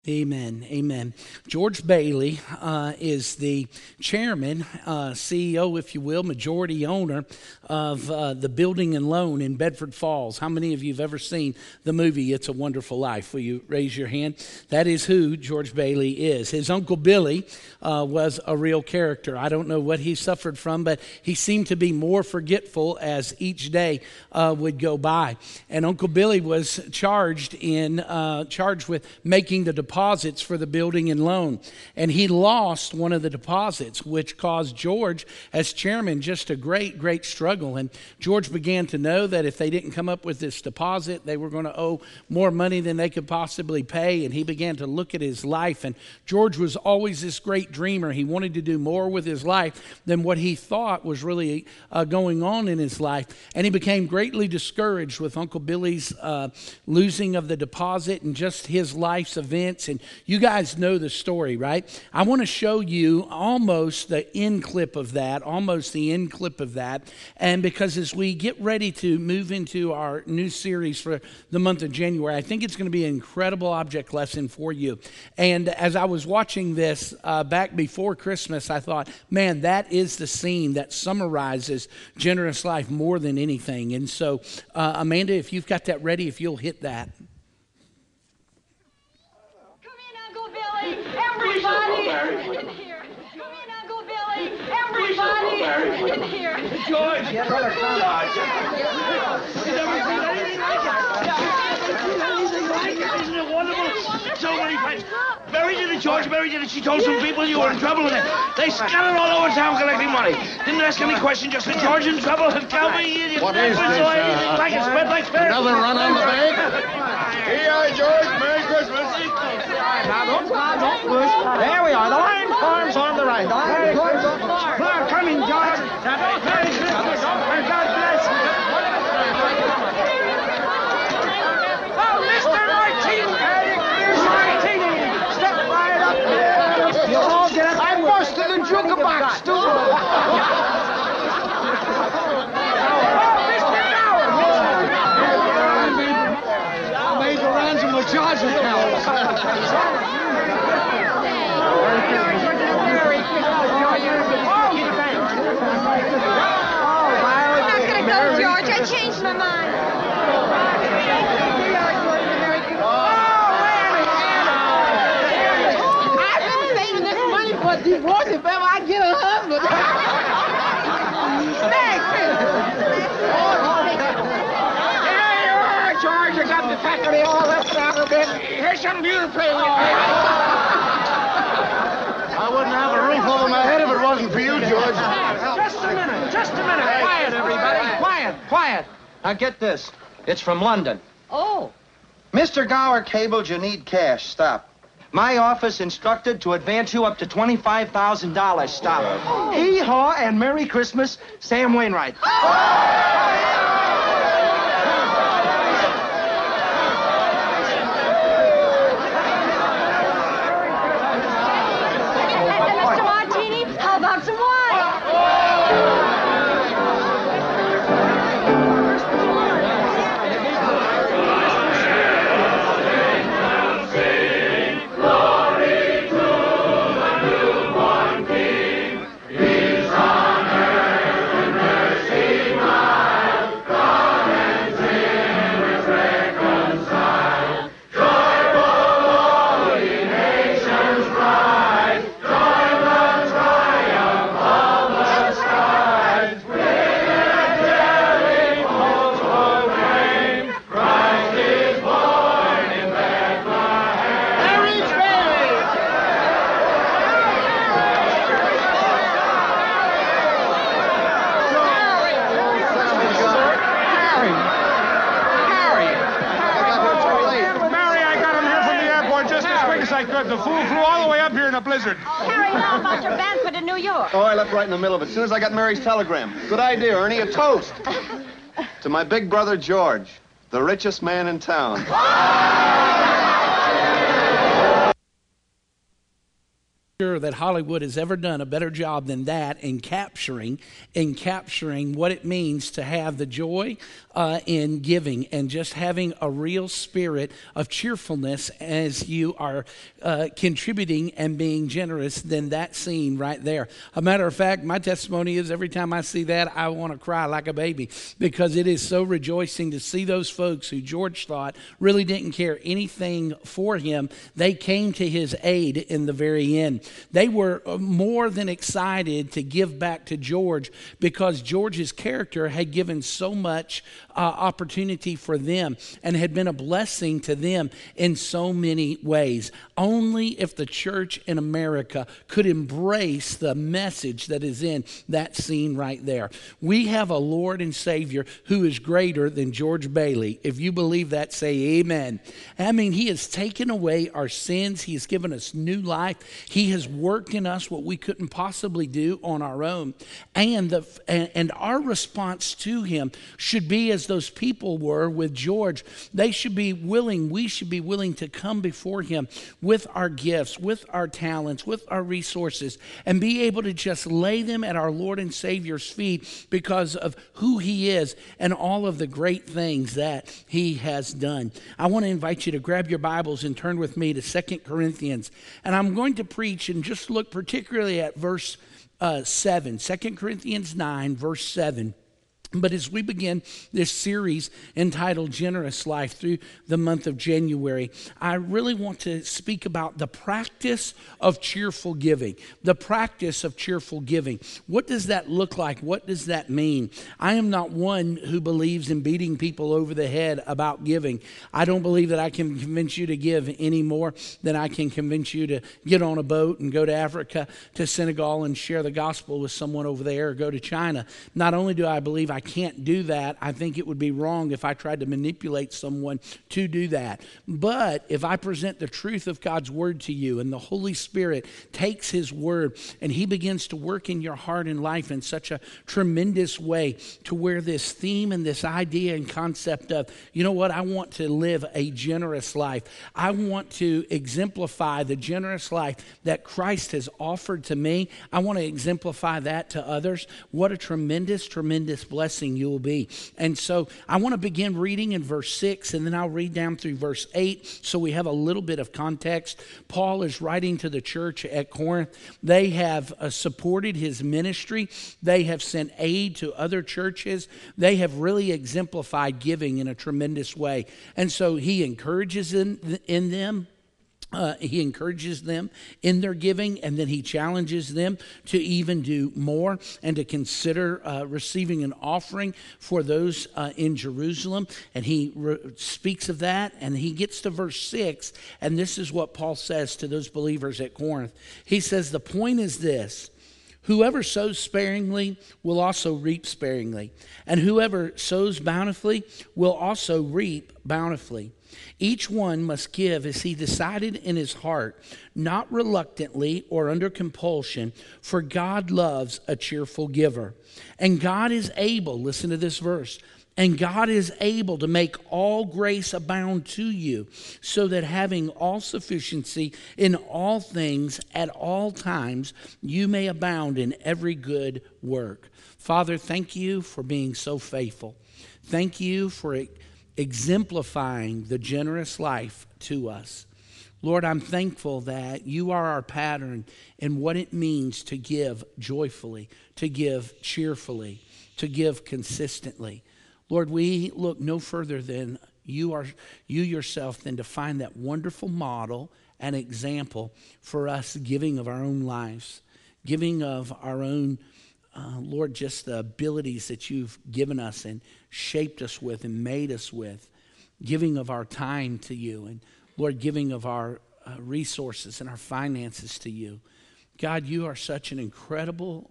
Amen. Amen. George Bailey is the chairman, CEO, if you will, majority owner of the Building and Loan in Bedford Falls. How many of you have ever seen the movie It's a Wonderful Life? Will you raise your hand? That is who George Bailey is. His Uncle Billy was a real character. I don't know what he suffered from, but he seemed to be more forgetful as each day would go by. And Uncle Billy was charged with making the deposits for the Building and Loan. And he lost one of the deposits, which caused George, as chairman, just a great struggle. And George began to know that if they didn't come up with this deposit, they were going to owe more money than they could possibly pay. And he began to look at his life. And George was always this great dreamer. He wanted to do more with his life than what he thought was really going on in his life. And he became greatly discouraged with Uncle Billy's losing of the deposit and just his life's events. And you guys know the story, right? I want to show you almost the end clip of that. And because as we get ready to move into our new series for the month of January, I think it's going to be an incredible object lesson for you. And as I was watching this back before Christmas, I thought, man, that is the scene that summarizes generous life more than anything. And so, Amanda, if you've got that ready, if you'll hit that. Everybody in here. Come in, Uncle Billy. Everybody in here. George! Is anything like it? Isn't it wonderful? So many friends. Mary did it, George. Mary did it. She told some people you were in trouble and they scattered all over town collecting money. Didn't ask any questions, just said, George in trouble and tell me you what is this? Anything like it. Spread like fair. Another run on the bank? Here, George. Merry Christmas. Now, don't push. There we are. The line forms on the right. The line forms on the right. Now, coming, George. Now, don't Merry Christmas. God bless you. Oh, Mr. Martini. Here's Martini. Step right up here. You'll all get up. I busted the jukebox, too. Charge account. I'm not going to go, George. I changed my mind. I've been saving this money for a divorce if ever I get a husband. George, you got the faculty all left out a bit. Here's some beautiful. I wouldn't have a roof over my head if it wasn't for you, George. Just a minute. Quiet, everybody. Quiet. Now get this. It's from London. Oh. Mr. Gower cabled you need cash. Stop. My office instructed to advance you up to $25,000. Stop. Hee-haw and Merry Christmas, Sam Wainwright. Mr. Martini, how about some wine? The fool flew all the way up here in a blizzard. Harry, how about your Banford in New York? Oh, I left right in the middle of it. As soon as I got Mary's telegram. Good idea, Ernie. A toast. To my big brother, George, the richest man in town. sure that Hollywood has ever done a better job than that in capturing what it means to have the joy in giving and just having a real spirit of cheerfulness as you are contributing and being generous than that scene right there. A matter of fact, my testimony is every time I see that, I want to cry like a baby because it is so rejoicing to see those folks who George thought really didn't care anything for him. They came to his aid in the very end. They were more than excited to give back to George because George's character had given so much opportunity for them and had been a blessing to them in so many ways. Only if the church in America could embrace the message that is in that scene right there. We have a Lord and Savior who is greater than George Bailey. If you believe that, say amen. I mean, he has taken away our sins. He has given us new life. He has worked in us what we couldn't possibly do on our own. And our response to him should be as those people were with George. We should be willing to come before him with our gifts, with our talents, with our resources, and be able to just lay them at our Lord and Savior's feet because of who he is and all of the great things that he has done. I want to invite you to grab your Bibles and turn with me to 2 Corinthians. And I'm going to preach and just look particularly at verse 7, 2 Corinthians 9, verse 7. But as we begin this series entitled Generous Life through the month of January, I really want to speak about the practice of cheerful giving. The practice of cheerful giving. What does that look like? What does that mean? I am not one who believes in beating people over the head about giving. I don't believe that I can convince you to give any more than I can convince you to get on a boat and go to Africa, to Senegal, and share the gospel with someone over there, or go to China. Not only do I believe I can't do that, I think it would be wrong if I tried to manipulate someone to do that. But if I present the truth of God's word to you and the Holy Spirit takes his word and he begins to work in your heart and life in such a tremendous way to where this theme and this idea and concept of, you know what, I want to live a generous life. I want to exemplify the generous life that Christ has offered to me. I want to exemplify that to others. What a tremendous, tremendous blessing you will be. And so I want to begin reading in verse 6, and then I'll read down through verse 8 so we have a little bit of context. Paul is writing to the church at Corinth. They have supported his ministry. They have sent aid to other churches. They have really exemplified giving in a tremendous way. And so he encourages in them. He encourages them in their giving, and then he challenges them to even do more and to consider receiving an offering for those in Jerusalem. And he speaks of that, and he gets to verse 6, and this is what Paul says to those believers at Corinth. He says, the point is this: whoever sows sparingly will also reap sparingly, and whoever sows bountifully will also reap bountifully. Each one must give as he decided in his heart, not reluctantly or under compulsion, for God loves a cheerful giver. And God is able, listen to this verse, and God is able to make all grace abound to you, so that having all sufficiency in all things at all times, you may abound in every good work. Father, thank you for being so faithful. Thank you for exemplifying the generous life to us. Lord, I'm thankful that you are our pattern in what it means to give joyfully, to give cheerfully, to give consistently. Lord, we look no further than you yourself than to find that wonderful model and example for us giving of our own lives, giving of our own Lord, just the abilities that you've given us and shaped us with and made us with, giving of our time to you, and Lord, giving of our resources and our finances to you. God, you are such an incredible,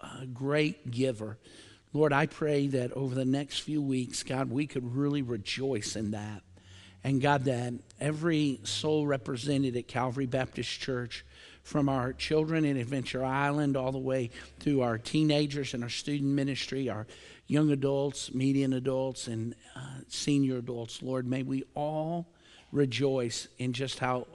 great giver. Lord, I pray that over the next few weeks, God, we could really rejoice in that. And God, that every soul represented at Calvary Baptist Church, from our children in Adventure Island all the way through our teenagers and our student ministry, our young adults, median adults, and senior adults, Lord, may we all rejoice in just how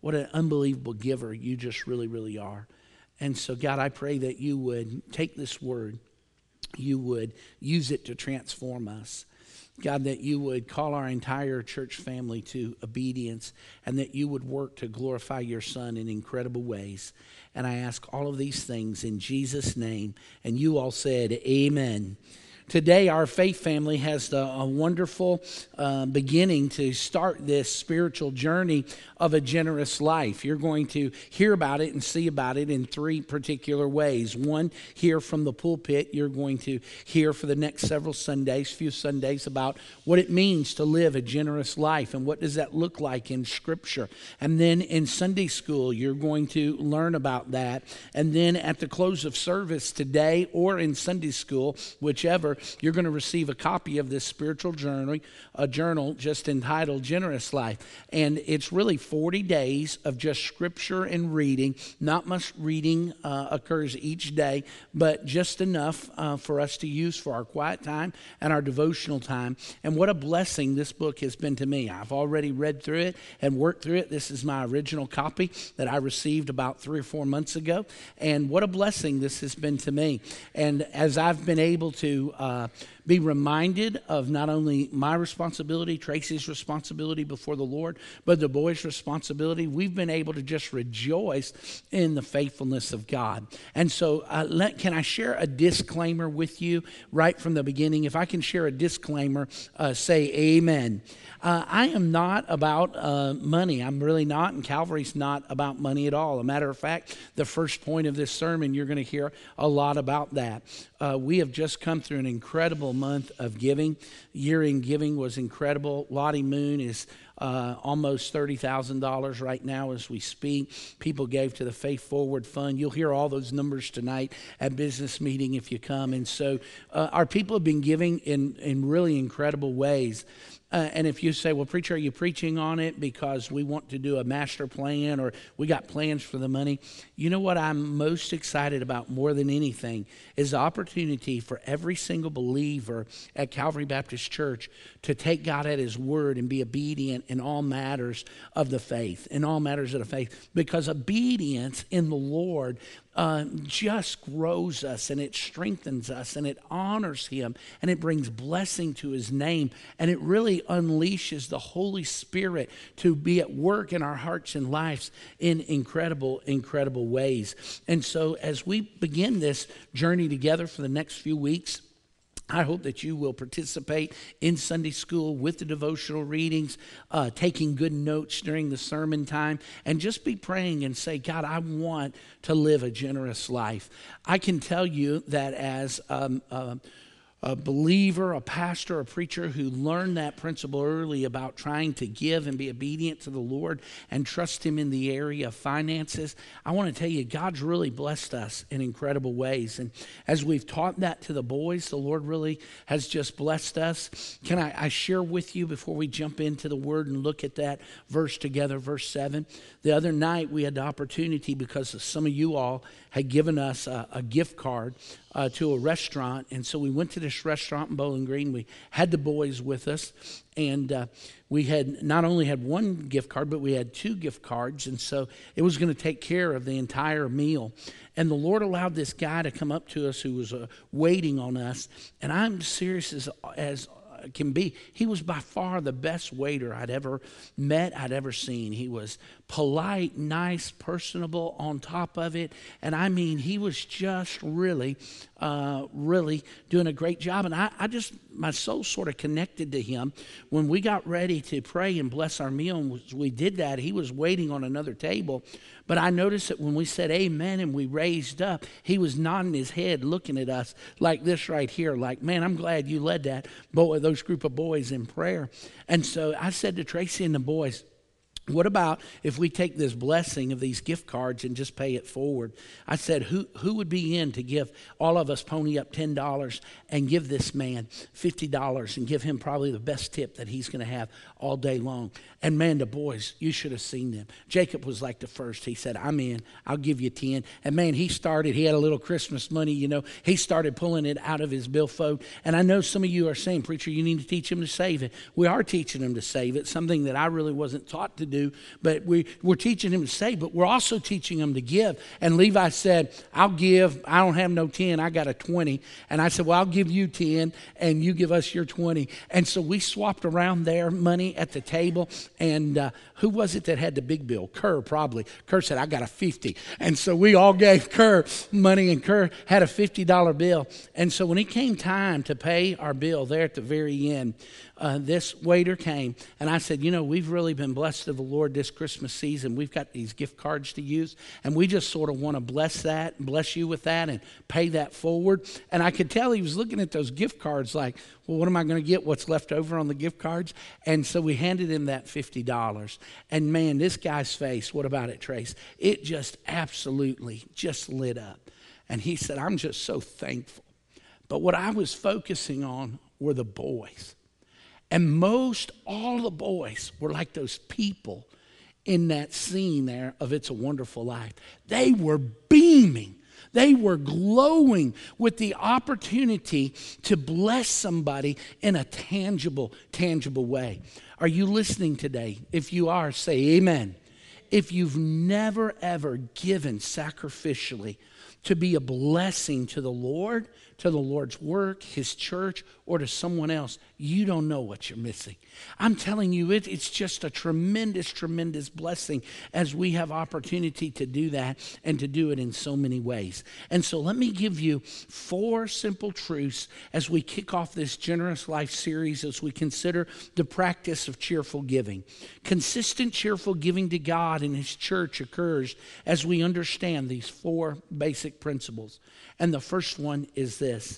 what an unbelievable giver you just really, really are. And so, God, I pray that you would take this word, you would use it to transform us. God, that you would call our entire church family to obedience, and that you would work to glorify your Son in incredible ways. And I ask all of these things in Jesus' name. And you all said, amen. Today, our faith family has a wonderful beginning to start this spiritual journey of a generous life. You're going to hear about it and see about it in three particular ways. One, hear from the pulpit. You're going to hear for the next several Sundays, few Sundays, about what it means to live a generous life and what does that look like in Scripture. And then in Sunday school, you're going to learn about that. And then at the close of service today or in Sunday school, whichever, you're going to receive a copy of this spiritual journal, a journal just entitled Generous Life. And it's really 40 days of just scripture and reading. Not much reading occurs each day, but just enough for us to use for our quiet time and our devotional time. And what a blessing this book has been to me. I've already read through it and worked through it. This is my original copy that I received about 3 or 4 months ago. And what a blessing this has been to me. And as I've been able to be reminded of not only my responsibility, Tracy's responsibility before the Lord, but the boys' responsibility, we've been able to just rejoice in the faithfulness of God. And so can I share a disclaimer with you right from the beginning? If I can share a disclaimer, say amen. I am not about money. I'm really not, and Calvary's not about money at all. A matter of fact, the first point of this sermon, you're going to hear a lot about that. We have just come through an incredible month of giving. Year-end giving was incredible. Lottie Moon is almost $30,000 right now as we speak. People gave to the Faith Forward Fund. You'll hear all those numbers tonight at business meeting if you come. And so our people have been giving in really incredible ways. And if you say, well, preacher, are you preaching on it because we want to do a master plan or we got plans for the money? You know what I'm most excited about more than anything is the opportunity for every single believer at Calvary Baptist Church to take God at his word and be obedient in all matters of the faith, because obedience in the Lord just grows us and it strengthens us and it honors him and it brings blessing to his name and it really unleashes the Holy Spirit to be at work in our hearts and lives in incredible ways. And so as we begin this journey together for the next few weeks, I hope that you will participate in Sunday school with the devotional readings, taking good notes during the sermon time, and just be praying and say, God, I want to live a generous life. I can tell you that as a believer, a pastor, a preacher who learned that principle early about trying to give and be obedient to the Lord and trust him in the area of finances, I want to tell you, God's really blessed us in incredible ways. And as we've taught that to the boys, the Lord really has just blessed us. Can I share with you before we jump into the word and look at that verse together, verse 7? The other night we had the opportunity, because some of you all had given us a gift card to a restaurant. And so we went to this restaurant in Bowling Green. We had the boys with us. And we had not only had one gift card, but we had 2 gift cards. And so it was going to take care of the entire meal. And the Lord allowed this guy to come up to us who was waiting on us. And I'm serious as can be. He was by far the best waiter I'd ever met, I'd ever seen. He was polite, nice, personable on top of it. And I mean, he was just really doing a great job. And my soul sort of connected to him. When we got ready to pray and bless our meal, and we did that, he was waiting on another table. But I noticed that when we said amen and we raised up, he was nodding his head, looking at us like this right here, like, man, I'm glad you led those group of boys in prayer. And so I said to Tracy and the boys, what about if we take this blessing of these gift cards and just pay it forward? I said, who would be in to give all of us pony up $10 and give this man $50 and give him probably the best tip that he's going to have all day long? And man, the boys, you should have seen them. Jacob was like the first. He said, I'm in. I'll give you 10. And man, he had a little Christmas money, He started pulling it out of his billfold. And I know some of you are saying, preacher, you need to teach him to save it. We are teaching him to save it, something that I really wasn't taught to do, but we're teaching him to save, but we're also teaching him to give. And Levi said, I'll give. I don't have no 10. I got a 20. And I said, well, I'll give you 10 and you give us your 20. And so we swapped around their money at the table. And who was it that had the big bill? Kerr, probably. Kerr said, I got a 50. And so we all gave Kerr money, and Kerr had a $50 bill. And so when it came time to pay our bill there at the very end, this waiter came, and I said, we've really been blessed of the Lord this Christmas season. We've got these gift cards to use, and we just sort of want to bless you with that and pay that forward. And I could tell he was looking at those gift cards like, well, what am I going to get? What's left over on the gift cards? And so we handed him that $50. And man, this guy's face, what about it, Trace? It just absolutely just lit up. And he said, I'm just so thankful. But what I was focusing on were the boys. And most all the boys were like those people in that scene there of It's a Wonderful Life. They were beaming. They were glowing with the opportunity to bless somebody in a tangible way. Are you listening today? If you are, say amen. If you've never, ever given sacrificially to be a blessing to the Lord, to the Lord's work, his church, or to someone else, you don't know what you're missing. I'm telling you, it's just a tremendous, tremendous blessing as we have opportunity to do that and to do it in so many ways. And so let me give you 4 simple truths as we kick off this Generous Life series as we consider the practice of cheerful giving. Consistent cheerful giving to God and his church occurs as we understand these 4 basic principles. And the first one is this: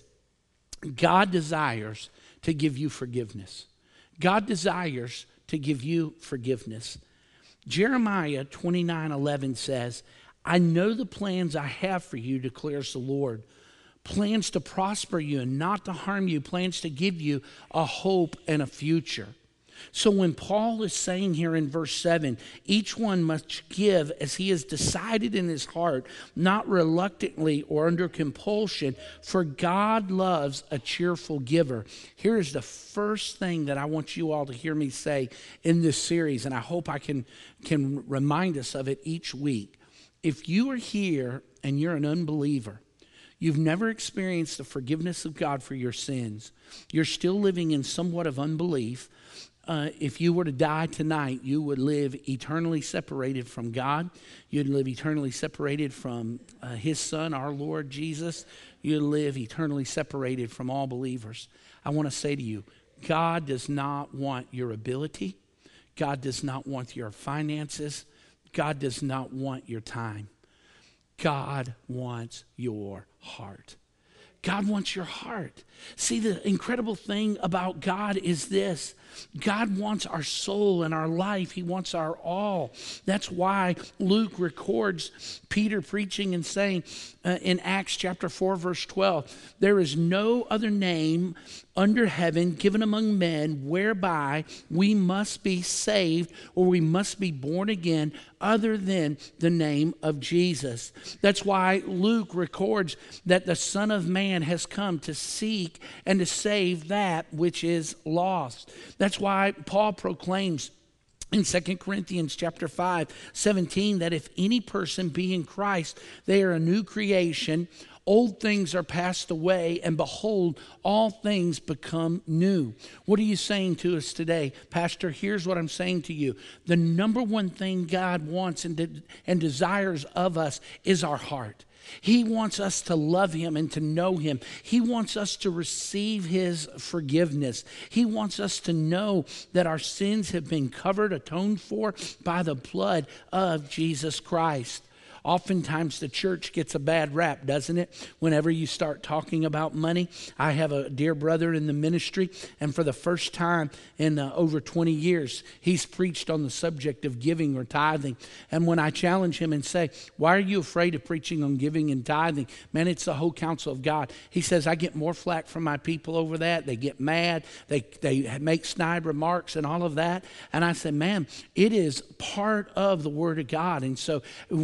God desires to give you forgiveness. God desires to give you forgiveness. Jeremiah 29:11 says, I know the plans I have for you, declares the Lord. Plans to prosper you and not to harm you. Plans to give you a hope and a future. So when Paul is saying here in verse 7, each one must give as he has decided in his heart, not reluctantly or under compulsion, for God loves a cheerful giver. Here is the first thing that I want you all to hear me say in this series, and I hope I can remind us of it each week. If you are here and you're an unbeliever, you've never experienced the forgiveness of God for your sins, you're still living in somewhat of unbelief, if you were to die tonight, you would live eternally separated from God. You'd live eternally separated from his Son, our Lord Jesus. You'd live eternally separated from all believers. I want to say to you, God does not want your ability. God does not want your finances. God does not want your time. God wants your heart. God wants your heart. See, the incredible thing about God is this. God wants our soul and our life. He wants our all. That's why Luke records Peter preaching and saying in Acts chapter 4, verse 12, there is no other name under heaven given among men whereby we must be saved or we must be born again other than the name of Jesus. That's why Luke records that the Son of Man has come to seek and to save that which is lost. That's why Paul proclaims in 2 Corinthians chapter 5:17 that if any person be in Christ, they are a new creation. Old things are passed away, and behold, all things become new. What are you saying to us today? Pastor, here's what I'm saying to you. The number one thing God wants and desires of us is our heart. He wants us to love him and to know him. He wants us to receive his forgiveness. He wants us to know that our sins have been covered, atoned for by the blood of Jesus Christ. Oftentimes the church gets a bad rap, doesn't it? Whenever you start talking about money. I have a dear brother in the ministry, and for the first time in over 20 years, he's preached on the subject of giving or tithing. And when I challenge him and say, why are you afraid of preaching on giving and tithing? Man, it's the whole counsel of God. He says, I get more flack from my people over that. They get mad. They make snide remarks and all of that. And I said, man, it is part of the Word of God. And so what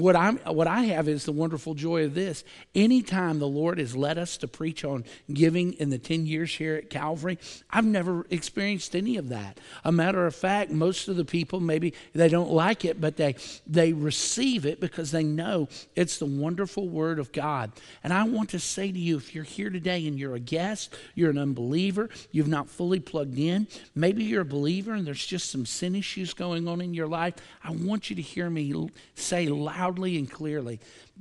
what I have is the wonderful joy of this. Anytime the Lord has led us to preach on giving in the 10 years here at Calvary, I've never experienced any of that. A matter of fact, most of the people, maybe they don't like it, but they receive it because they know it's the wonderful Word of God. And I want to say to you, if you're here today and you're a guest, you're an unbeliever, you've not fully plugged in, maybe you're a believer and there's just some sin issues going on in your life, I want you to hear me say loudly and clearly,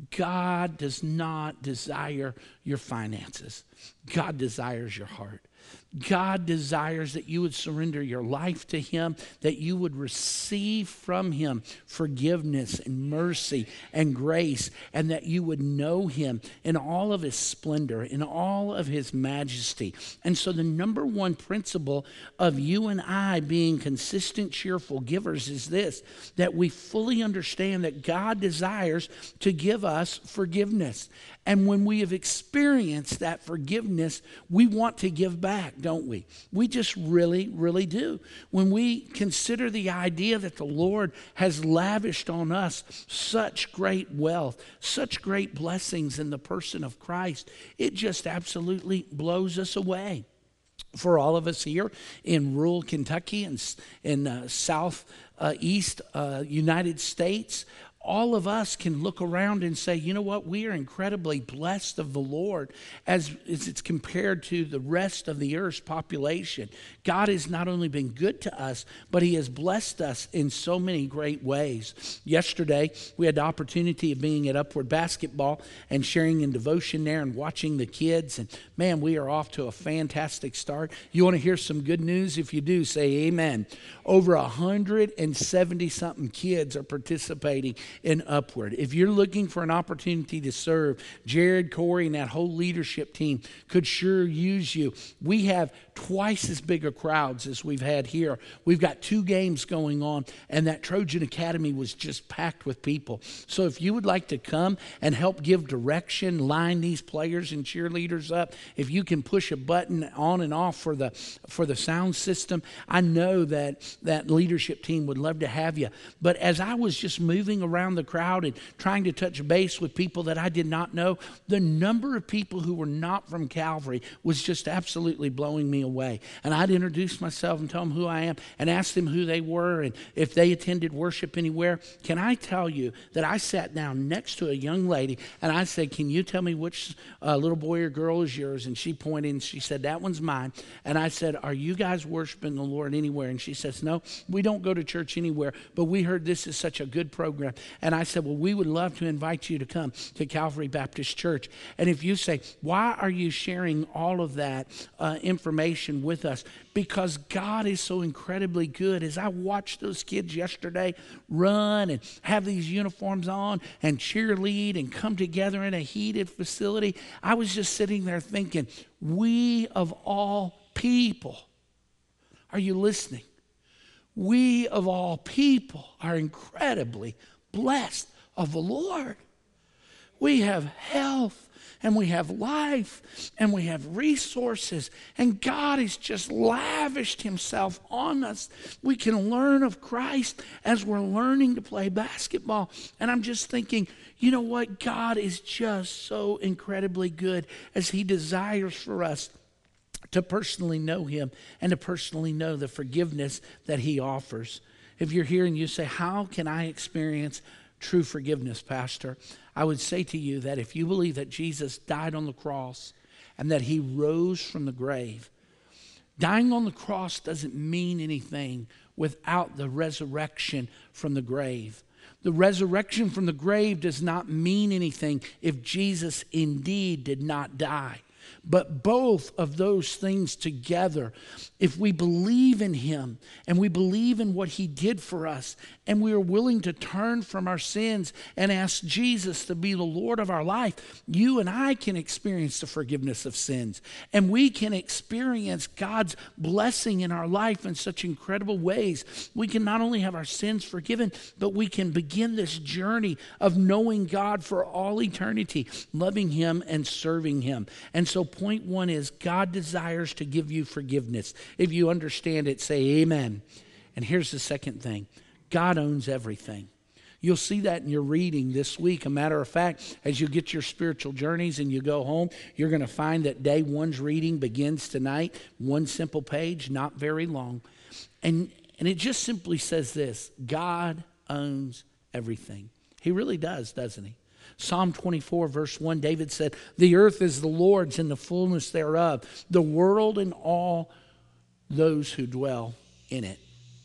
God does not desire your finances. God desires your heart. God desires that you would surrender your life to Him, that you would receive from Him forgiveness and mercy and grace, and that you would know Him in all of His splendor, in all of His majesty. And so the number one principle of you and I being consistent, cheerful givers is this, that we fully understand that God desires to give us forgiveness. And when we have experienced that forgiveness, we want to give back, don't we? We just really, really do. When we consider the idea that the Lord has lavished on us such great wealth, such great blessings in the person of Christ, it just absolutely blows us away. For all of us here in rural Kentucky and in southeast United States, all of us can look around and say, you know what, we are incredibly blessed of the Lord as it's compared to the rest of the earth's population. God has not only been good to us, but He has blessed us in so many great ways. Yesterday, we had the opportunity of being at Upward Basketball and sharing in devotion there and watching the kids. And man, we are off to a fantastic start. You want to hear some good news? If you do, say amen. Over 170-something kids are participating in Upward. If you're looking for an opportunity to serve, Jared, Corey, and that whole leadership team could sure use you. We have twice as big a crowds as we've had here. We've got 2 games going on, and that Trojan Academy was just packed with people. So if you would like to come and help give direction, line these players and cheerleaders up, if you can push a button on and off for the sound system, I know that leadership team would love to have you. But as I was just moving around the crowd and trying to touch base with people that I did not know, the number of people who were not from Calvary was just absolutely blowing me away. And I'd introduce myself and tell them who I am and ask them who they were and if they attended worship anywhere. Can I tell you that I sat down next to a young lady and I said, can you tell me which little boy or girl is yours? And she pointed and she said, that one's mine. And I said, are you guys worshiping the Lord anywhere? And she says, no, we don't go to church anywhere, but we heard this is such a good program. And I said, well, we would love to invite you to come to Calvary Baptist Church. And if you say, why are you sharing all of that information with us? Because God is so incredibly good. As I watched those kids yesterday run and have these uniforms on and cheerlead and come together in a heated facility, I was just sitting there thinking, we of all people, are you listening? We of all people are incredibly blessed of the Lord. We have health and we have life and we have resources, and God has just lavished Himself on us. We can learn of Christ as we're learning to play basketball. And I'm just thinking, you know what? God is just so incredibly good as He desires for us to personally know Him and to personally know the forgiveness that He offers. If you're here and you say, how can I experience true forgiveness, Pastor? I would say to you that if you believe that Jesus died on the cross and that He rose from the grave, dying on the cross doesn't mean anything without the resurrection from the grave. The resurrection from the grave does not mean anything if Jesus indeed did not die. But both of those things together, if we believe in Him and we believe in what He did for us and we are willing to turn from our sins and ask Jesus to be the Lord of our life, you and I can experience the forgiveness of sins. And we can experience God's blessing in our life in such incredible ways. We can not only have our sins forgiven, but we can begin this journey of knowing God for all eternity, loving Him and serving Him. And so point one is God desires to give you forgiveness. If you understand it, say amen. And here's the second thing. God owns everything. You'll see that in your reading this week. A matter of fact, as you get your spiritual journeys and you go home, you're going to find that day one's reading begins tonight. One simple page, not very long. And it just simply says this: God owns everything. He really does, doesn't he? Psalm 24, verse 1, David said, "The earth is the Lord's and the fullness thereof, the world and all those who dwell in it."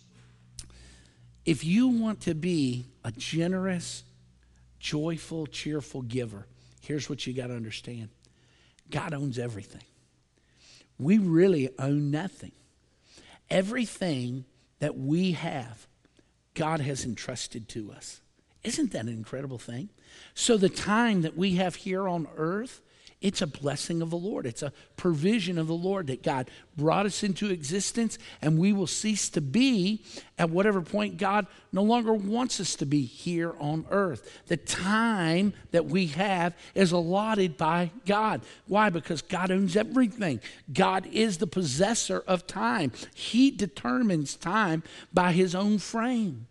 If you want to be a generous, joyful, cheerful giver, here's what you got to understand. God owns everything. We really own nothing. Everything that we have, God has entrusted to us. Isn't that an incredible thing? So the time that we have here on earth, it's a blessing of the Lord. It's a provision of the Lord that God brought us into existence, and we will cease to be at whatever point God no longer wants us to be here on earth. The time that we have is allotted by God. Why? Because God owns everything. God is the possessor of time. He determines time by his own frame.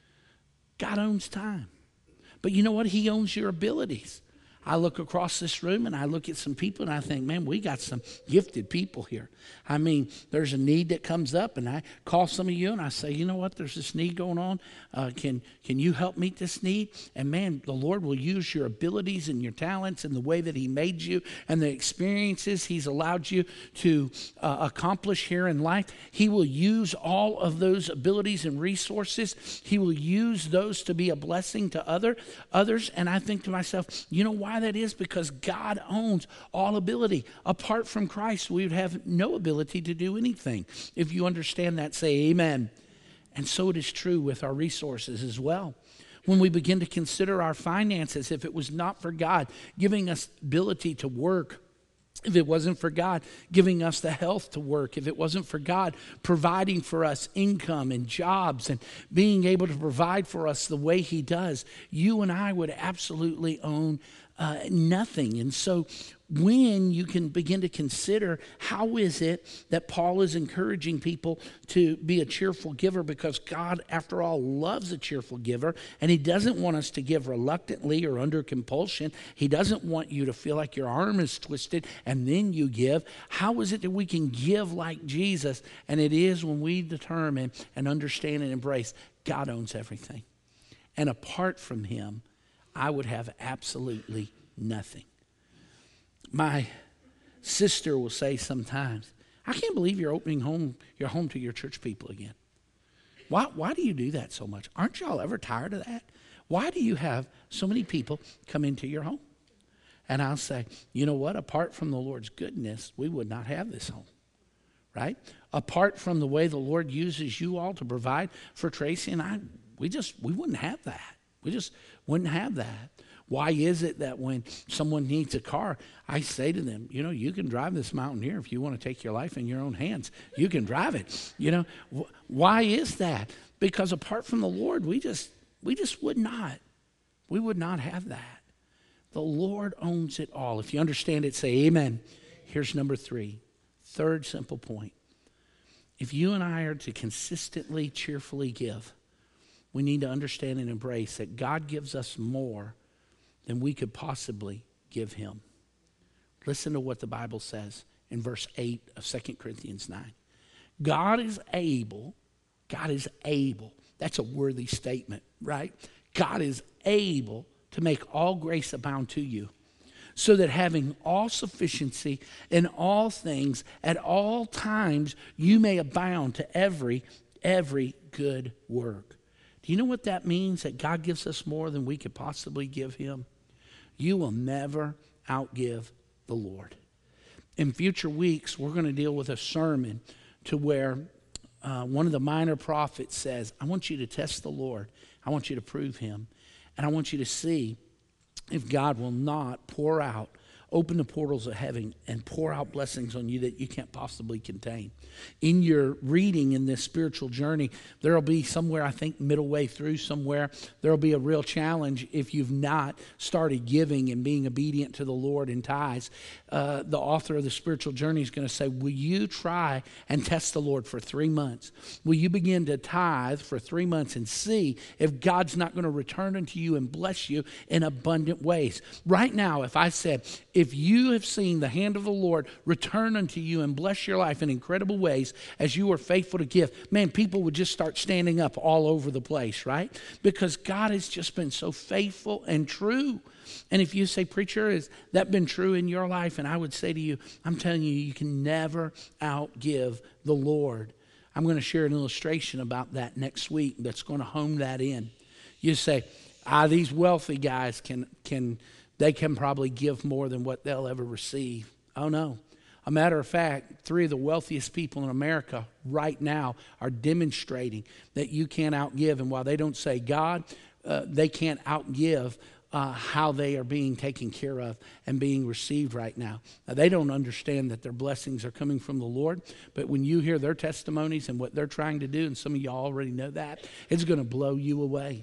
God owns time. But you know what? He owns your abilities. I look across this room and I look at some people and I think, man, we got some gifted people here. I mean, there's a need that comes up and I call some of you and I say, you know what, there's this need going on. Can you help meet this need? And man, the Lord will use your abilities and your talents and the way that he made you and the experiences he's allowed you to accomplish here in life. He will use all of those abilities and resources. He will use those to be a blessing to others. And I think to myself, you know why that is? Because God owns all ability. Apart from Christ, we would have no ability to do anything. If you understand that, say amen. And so it is true with our resources as well. When we begin to consider our finances, if it was not for God giving us ability to work, if it wasn't for God giving us the health to work, if it wasn't for God providing for us income and jobs and being able to provide for us the way he does, you and I would absolutely own nothing. And so when you can begin to consider how is it that Paul is encouraging people to be a cheerful giver, because God, after all, loves a cheerful giver, and he doesn't want us to give reluctantly or under compulsion. He doesn't want you to feel like your arm is twisted and then you give. How is it that we can give like Jesus? And it is when we determine and understand and embrace God owns everything. And apart from him, I would have absolutely nothing. My sister will say sometimes, I can't believe you're opening your home to your church people again. Why do you do that so much? Aren't y'all ever tired of that? Why do you have so many people come into your home? And I'll say, you know what? Apart from the Lord's goodness, we would not have this home, right? Apart from the way the Lord uses you all to provide for Tracy and I, we wouldn't have that. We just wouldn't have that. Why is it that when someone needs a car, I say to them, you know, you can drive this Mountaineer if you want to take your life in your own hands. You can drive it. You know, why is that? Because apart from the Lord, we just would not. We would not have that. The Lord owns it all. If you understand it, say amen. Here's number 3. Third simple point. If you and I are to consistently, cheerfully give, we need to understand and embrace that God gives us more than we could possibly give him. Listen to what the Bible says in verse 8 of 2 Corinthians 9. God is able. That's a worthy statement, right? God is able to make all grace abound to you, so that having all sufficiency in all things at all times, you may abound to every good work. Do you know what that means? That God gives us more than we could possibly give him? You will never outgive the Lord. In future weeks, we're going to deal with a sermon to where one of the minor prophets says, I want you to test the Lord. I want you to prove him. And I want you to see if God will not pour out open the portals of heaven and pour out blessings on you that you can't possibly contain. In your reading in this spiritual journey, there will be somewhere, I think, middle way through somewhere, there will be a real challenge if you've not started giving and being obedient to the Lord in tithes. The author of the spiritual journey is going to say, will you try and test the Lord for 3 months? Will you begin to tithe for 3 months and see if God's not going to return unto you and bless you in abundant ways? Right now, if I said, if you have seen the hand of the Lord return unto you and bless your life in incredible ways as you are faithful to give, man, people would just start standing up all over the place, right? Because God has just been so faithful and true. And if you say, preacher, has that been true in your life? And I would say to you, I'm telling you, you can never outgive the Lord. I'm going to share an illustration about that next week that's going to hone that in. You say, these wealthy guys can probably give more than what they'll ever receive. Oh, no. A matter of fact, 3 of the wealthiest people in America right now are demonstrating that you can't outgive. And while they don't say God, they can't outgive how they are being taken care of and being received right now. Now, they don't understand that their blessings are coming from the Lord, but when you hear their testimonies and what they're trying to do, and some of you already know that, it's going to blow you away.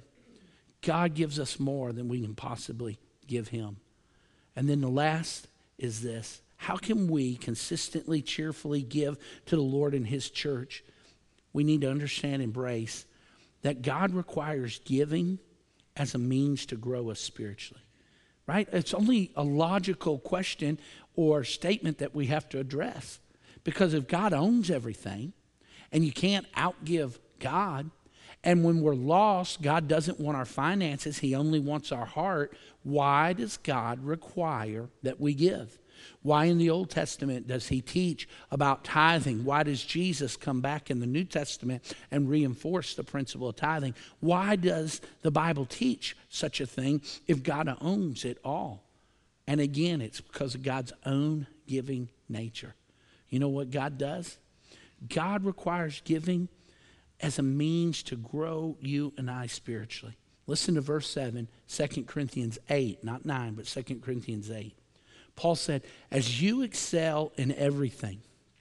God gives us more than we can possibly give him. And then the last is this. How can we consistently, cheerfully give to the Lord and his church? We need to understand and embrace that God requires giving as a means to grow us spiritually, right? It's only a logical question or statement that we have to address. Because if God owns everything and you can't outgive God, and when we're lost, God doesn't want our finances, he only wants our heart, why does God require that we give? Why in the Old Testament does he teach about tithing? Why does Jesus come back in the New Testament and reinforce the principle of tithing? Why does the Bible teach such a thing if God owns it all? And again, it's because of God's own giving nature. You know what God does? God requires giving as a means to grow you and I spiritually. Listen to verse 7, 2 Corinthians 8, not 9, but 2 Corinthians 8. Paul said, as you excel in everything,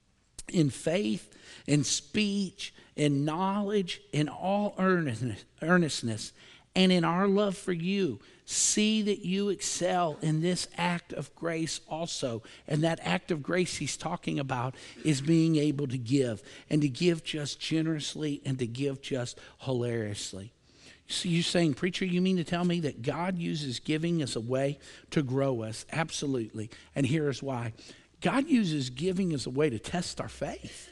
in faith, in speech, in knowledge, in all earnestness, and in our love for you, see that you excel in this act of grace also. And that act of grace he's talking about is being able to give, and to give just generously and to give just hilariously. So you're saying, preacher, you mean to tell me that God uses giving as a way to grow us? Absolutely. And here's why. God uses giving as a way to test our faith.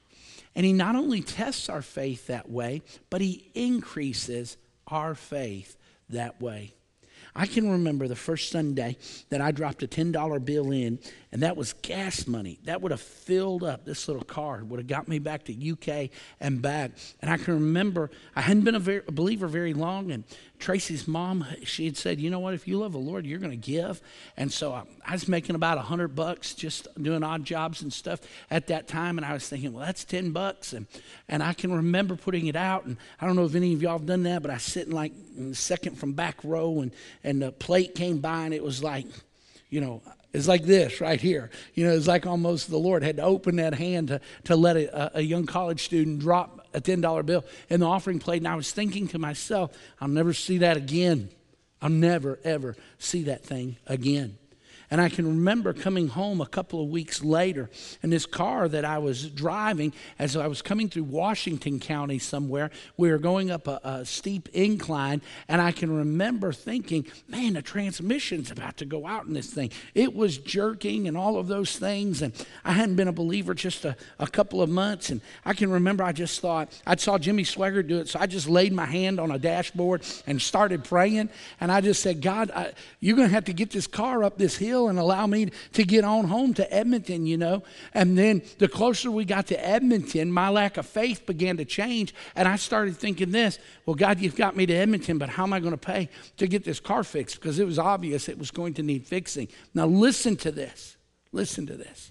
And he not only tests our faith that way, but he increases our faith that way. I can remember the first Sunday that I dropped a $10 bill in, and that was gas money. That would have filled up this little car, would have got me back to UK and back. And I can remember, I hadn't been a believer very long, and Tracy's mom, she had said, you know what, if you love the Lord, you're going to give. And so I was making about $100 just doing odd jobs and stuff at that time, and I was thinking, well, that's $10. And I can remember putting it out, and I don't know if any of y'all have done that, but I was sitting like in the second from back row, and the plate came by, and it was like, you know, it's like this right here. You know, it's like almost the Lord had to open that hand to let a young college student drop a $10 bill in the offering plate. And I was thinking to myself, I'll never see that again. I'll never, ever see that thing again. And I can remember coming home a couple of weeks later in this car that I was driving as I was coming through Washington County somewhere. We were going up a steep incline, and I can remember thinking, man, the transmission's about to go out in this thing. It was jerking and all of those things, and I hadn't been a believer just a couple of months, and I can remember I just thought, I saw Jimmy Swaggart do it, so I just laid my hand on a dashboard and started praying, and I just said, God, you're going to have to get this car up this hill and allow me to get on home to Edmonton, you know. And then the closer we got to Edmonton, my lack of faith began to change. And I started thinking this, well, God, you've got me to Edmonton, but how am I going to pay to get this car fixed? Because it was obvious it was going to need fixing. Now listen to this. Listen to this.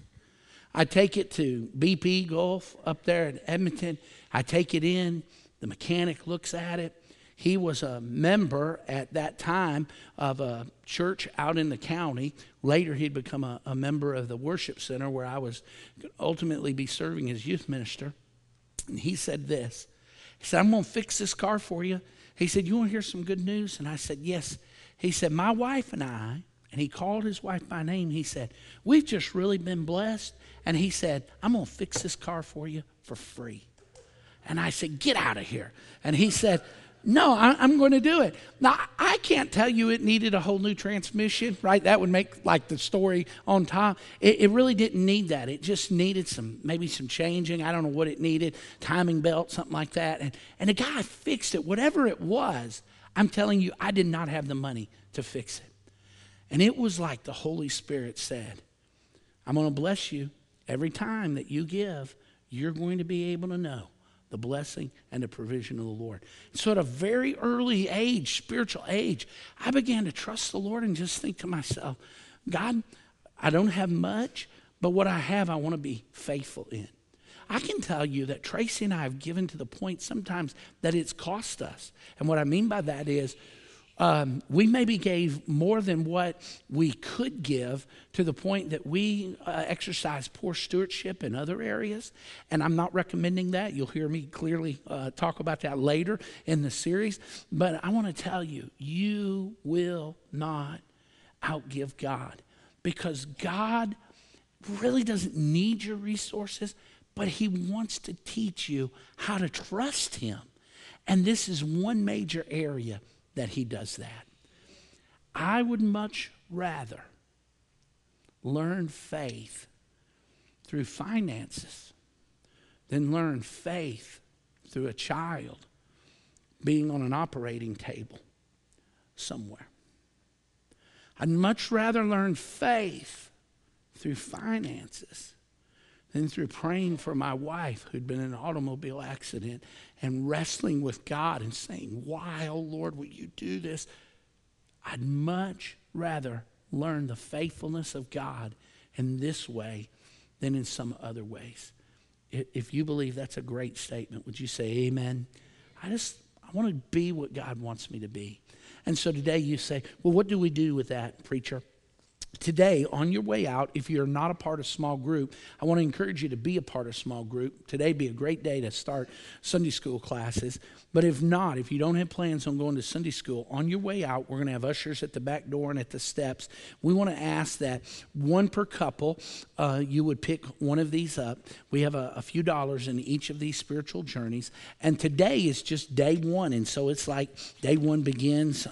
I take it to BP Gulf up there in Edmonton. I take it in. The mechanic looks at it. He was a member at that time of a church out in the county. Later, he'd become a member of the worship center where I was going to ultimately be serving as youth minister. And he said this. He said, I'm going to fix this car for you. He said, you want to hear some good news? And I said, yes. He said, my wife and I, and he called his wife by name. He said, we've just really been blessed. And he said, I'm going to fix this car for you for free. And I said, get out of here. And he said, no, I'm going to do it. Now, I can't tell you it needed a whole new transmission, right? That would make like the story on top. It really didn't need that. It just needed maybe some changing. I don't know what it needed, timing belt, something like that. And the guy fixed it. Whatever it was, I'm telling you, I did not have the money to fix it. And it was like the Holy Spirit said, I'm going to bless you. Every time that you give, you're going to be able to know the blessing and the provision of the Lord. So at a very early age, spiritual age, I began to trust the Lord and just think to myself, God, I don't have much, but what I have, I want to be faithful in. I can tell you that Tracy and I have given to the point sometimes that it's cost us. And what I mean by that is we maybe gave more than what we could give to the point that we exercise poor stewardship in other areas. And I'm not recommending that. You'll hear me clearly talk about that later in the series. But I want to tell you, you will not outgive God, because God really doesn't need your resources, but he wants to teach you how to trust him. And this is one major area that he does that. I would much rather learn faith through finances than learn faith through a child being on an operating table somewhere. I'd much rather learn faith through finances than through praying for my wife who'd been in an automobile accident and wrestling with God and saying, why, oh Lord, will you do this? I'd much rather learn the faithfulness of God in this way than in some other ways. If you believe that's a great statement, would you say amen? I want to be what God wants me to be. And so today you say, well, what do we do with that, preacher? Today, on your way out, if you're not a part of small group, I want to encourage you to be a part of small group. Today would be a great day to start Sunday school classes. But if not, if you don't have plans on going to Sunday school, on your way out, we're going to have ushers at the back door and at the steps. We want to ask that one per couple, you would pick one of these up. We have a few dollars in each of these spiritual journeys. And today is just day one. And so it's like day one begins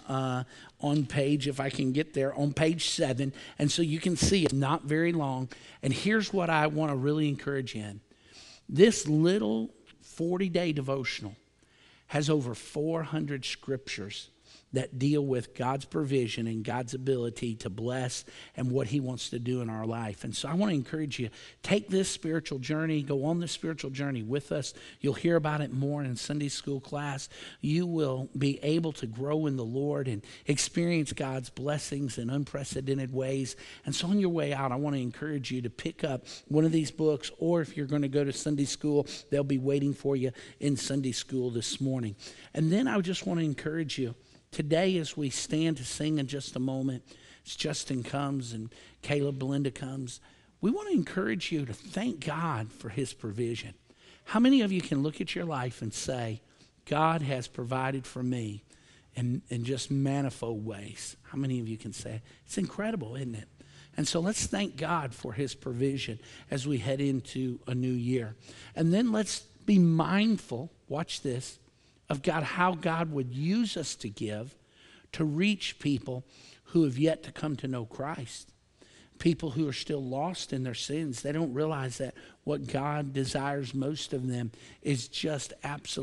on page, if I can get there, on page 7. And so you can see it's not very long. And here's what I want to really encourage you in. This little 40-day devotional has over 400 scriptures that deal with God's provision and God's ability to bless and what he wants to do in our life. And so I want to encourage you, take this spiritual journey, go on this spiritual journey with us. You'll hear about it more in Sunday school class. You will be able to grow in the Lord and experience God's blessings in unprecedented ways. And so on your way out, I want to encourage you to pick up one of these books, or if you're going to go to Sunday school, they'll be waiting for you in Sunday school this morning. And then I just want to encourage you, today, as we stand to sing in just a moment, as Justin comes and Caleb Belinda comes, we want to encourage you to thank God for his provision. How many of you can look at your life and say, God has provided for me in just manifold ways? How many of you can say it? It's incredible, isn't it? And so let's thank God for his provision as we head into a new year. And then let's be mindful, watch this, of God, how God would use us to give to reach people who have yet to come to know Christ. People who are still lost in their sins. They don't realize that what God desires most of them is just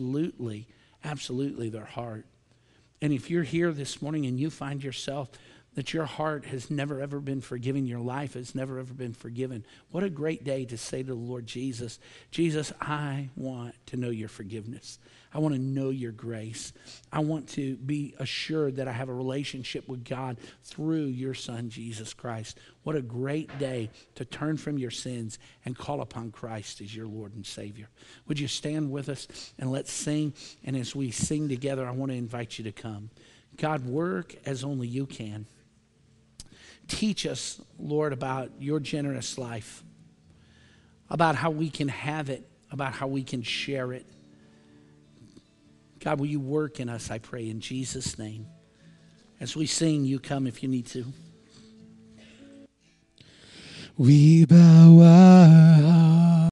absolutely their heart. And if you're here this morning and you find yourself that your heart has never ever been forgiven, your life has never ever been forgiven, what a great day to say to the Lord Jesus, Jesus, I want to know your forgiveness. I want to know your grace. I want to be assured that I have a relationship with God through your Son, Jesus Christ. What a great day to turn from your sins and call upon Christ as your Lord and Savior. Would you stand with us and let's sing? And as we sing together, I want to invite you to come. God, work as only you can. Teach us, Lord, about your generous life, about how we can have it, about how we can share it. God, will you work in us, I pray, in Jesus' name. As we sing, you come if you need to. We bow our hearts